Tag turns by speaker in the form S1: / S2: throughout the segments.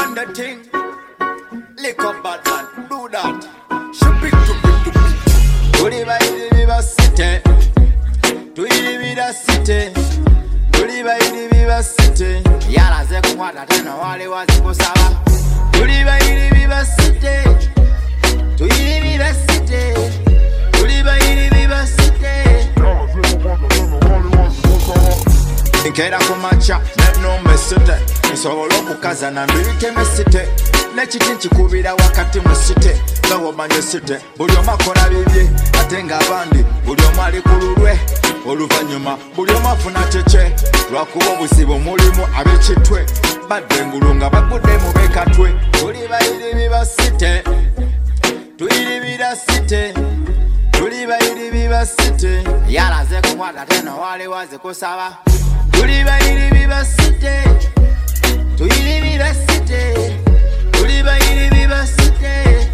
S1: run the thing. Lick up bad man, do that. Ship it. Tuli baidi viva city. Tuli vida city. Tuli baidi viva city. Yala ze kumwata tena wale wazi kusaba. Tuli baidi viva city. Tuli vida city. Tuli baidi viva city. Nkera kumacha neno mesite. Nsobola okukaza na mbirite mesite. Nekiti nkikubira wakati musite. Gawo manye site. Buli omu akola bibye ate nga abandi buli omu ali ku lulwe. Oluvanyuma buli omu afuna kyekye. Lwakuba obusibu mulimu ab'ekitwe. Badde engulu nga bagudde mu beekatwe. Tuli bayiribi ba site. Tuyiribira site. Tuli bayiribi ba site. Yalaze kumwata tena wale wazi kusaba. Tuli bayiribi ba site. Tuyiribira site. Tuli bayiribi ba site.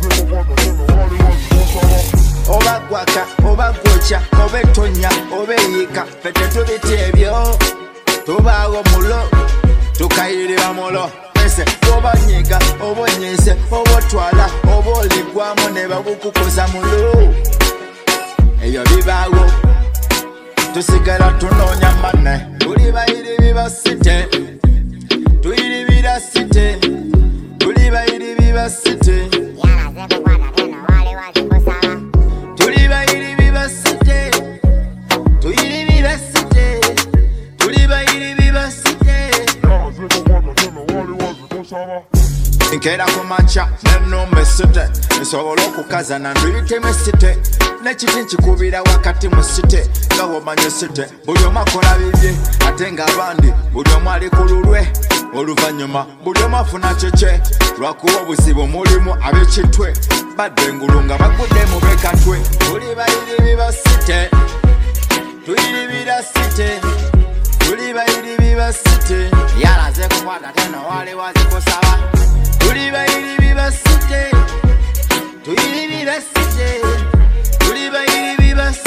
S1: Oba gwaka, oba gwocha, oba etonya, oba eyika. Fete tubiti ebyo. Tubaawo mulo, tukayirira mulo. Ese, oba nyiga, oba nyese, oba twala, oba oligwamu ne bagukukoza mulo. Eyo bibaawo. Tusigala tunoonya manne. Tuli bayiribi ba site. Tuyiribira site. Tuli bayiribi ba site. Tuli bayiribi ba site. Tuyiribira site. Tuli bayiribi ba site. Nkera kumacha neno mesite. Nsobola okukaza na mbirite mesite. Nekiti nkikubira wakati musite. Gawo manye site. Buli omu akola bibye ate nga abandi buli omu ali ku lulwe. Oluvanyuma buli omu afuna kyekye. Lwakuba obusibu mulimu ab'ekitwe. Badde engulu nga bagudde mu beekatwe. Tuli bayiribi ba site. Tuyiribira site. Tuli bayiribi ba site. Yalaze kumwata tena wale wazi kusaba. Tuli bayiribi ba site. Tuyiribira site. Tuli bayiribi ba site.